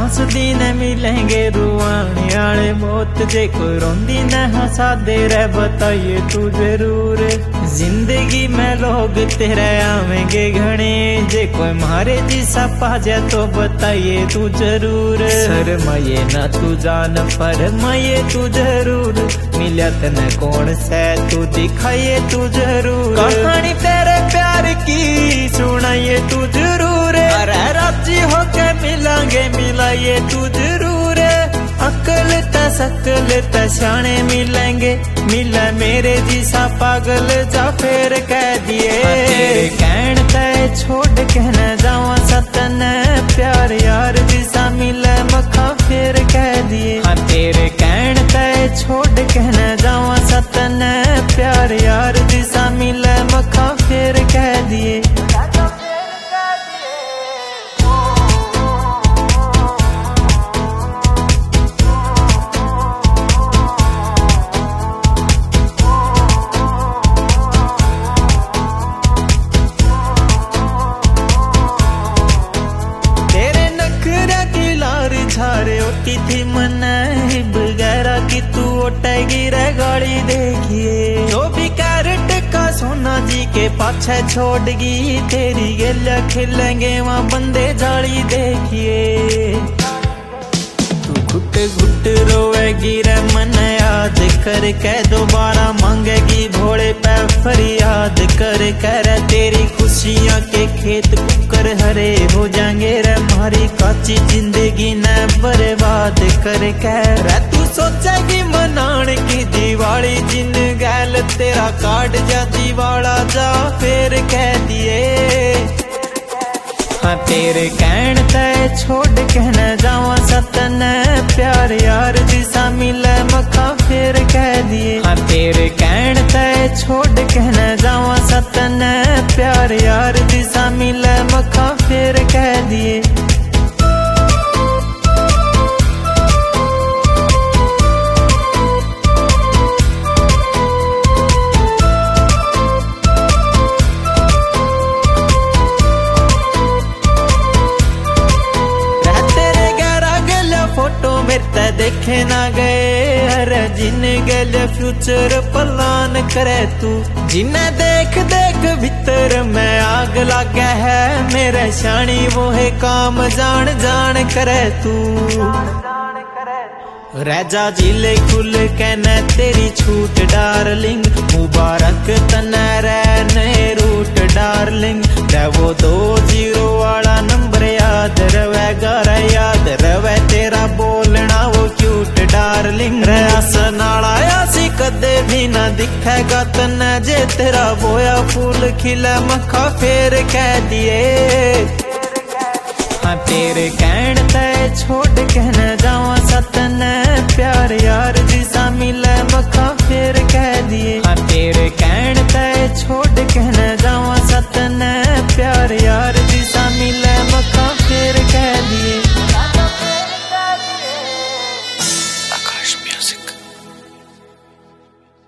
हंसदी न मिलेंगे रुआने आले मौत जे कोई रोंदी न हंसा दे रह बताइए तू जरूर जिंदगी में लोग तेरे आवेंगे घने जे कोई मारे जिसा पा जाए तो बताइए तू जरूर शर्माए ना तू जान फरमाइए तू जरूर मिला तने कौन से तू दिखाइए तू जरूर कहानी तेरे प्यार की सुनाइए तू जरूर अरे राजी होके मिलांगे मिलाइए तू जरूर अकल त सकल त शाने मिलेंगे मिला मेरे जिसा पागल जा फिर कह दिए तेरे कहन तय छोड़ के न जावा सतन प्यार यार जिसा मिले मखा फिर कह दिए हाँ तेरे कहन तय छोड़ के न जावा सतन प्यार यार जिसा मिले मखा फिर कह दिए होती थी मन बगैरा की तू ओटेगी रे गाड़ी देखिए जो भी कैरेट का सोना जी के पाछे छोड़गी तेरी गलिया खिलेंगे वहाँ बंदे जाली देखिए तू घुट घुट रोएगी रे मन याद कर के दोबारा मांगेगी भोले पे फरियाद कर कर तेरी खुशियाँ के खेत कुकर हरे हो जाएंगे रे मारी काची जिंदगी न बर्बाद कर कर तू सोचेगी मनाने की दिवाली जिन गैल तेरा कार्ड जा दीवाला जा फिर कह दिए हाँ तेरे कहन तय छोड़ के न जावा सतन प्यार यार जिसा मिले मखा फिर कह दिए हाँ तेरे कहन तय छोड़ के न जावा सतन प्यार यार जिसा मिले मखा फिर कह दिए देखे ना गए अरे जिन गल फ्यूचर प्लान करे तू जिन्हें देख देख भीतर में आग लगा है मेरे शानी वो है काम जान जान करे तू राजा जिले खुल के न तेरी छूट डार्लिंग मुबारक तना रे नए रूट डार्लिंग वो 20 वाला नंबर याद रवेगा याद रवे तेरा बोलना वो क्यूट डार्लिंग नाला सी कदे भी ना दिखेगा तना जे तेरा बोया फूल खिला मखा फिर कह दिए हाँ तेरे कहन तय छोड़ के न जावा सतन प्यार यार जिसा मिले मखा फिर कह दिए हाँ तेरे कहन तय छोड़ के न